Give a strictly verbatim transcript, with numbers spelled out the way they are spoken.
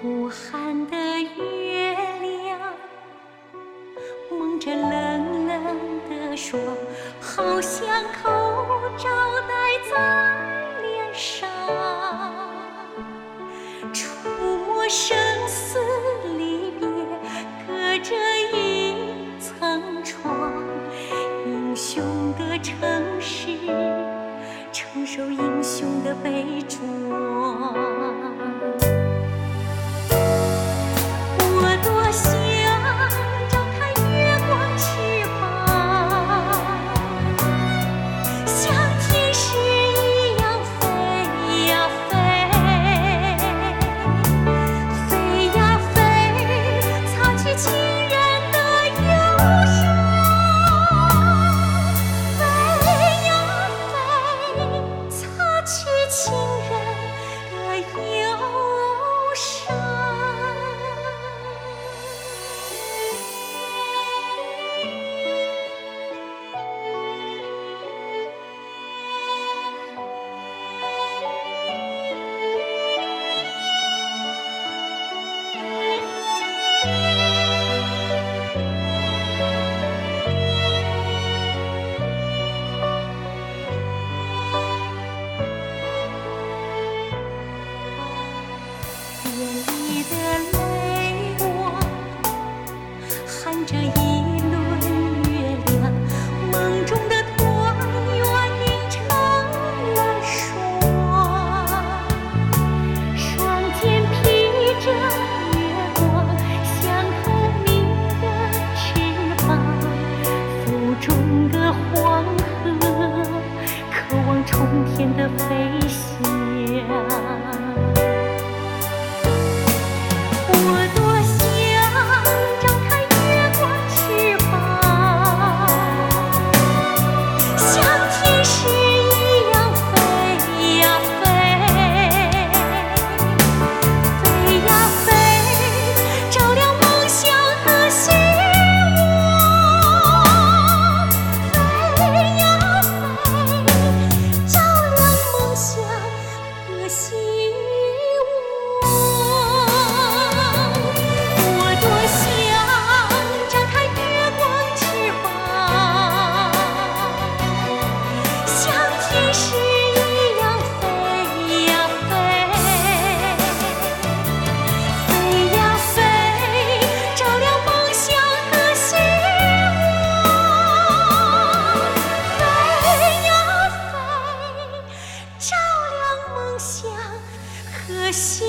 无寒的月亮蒙着冷冷的霜，好像口罩戴在脸上，触摸生死离别，隔着一层窗。英雄的城市，承受英雄的悲壮。我多想张开月光翅膀，像天使一样飞呀飞，飞呀飞，擦去情人的忧伤。飞呀飞，擦去情人的忧伤。眼里的泪光含着一轮月亮，梦中的团圆凝成了霜。双肩披着月光，像透明的翅膀，腹中的黄河渴望冲天的飞翔。我多想张开月光翅膀，像天使一样飞呀飞，飞呀飞，照亮梦想和希望。飞呀飞，照亮梦想和希望。可惜。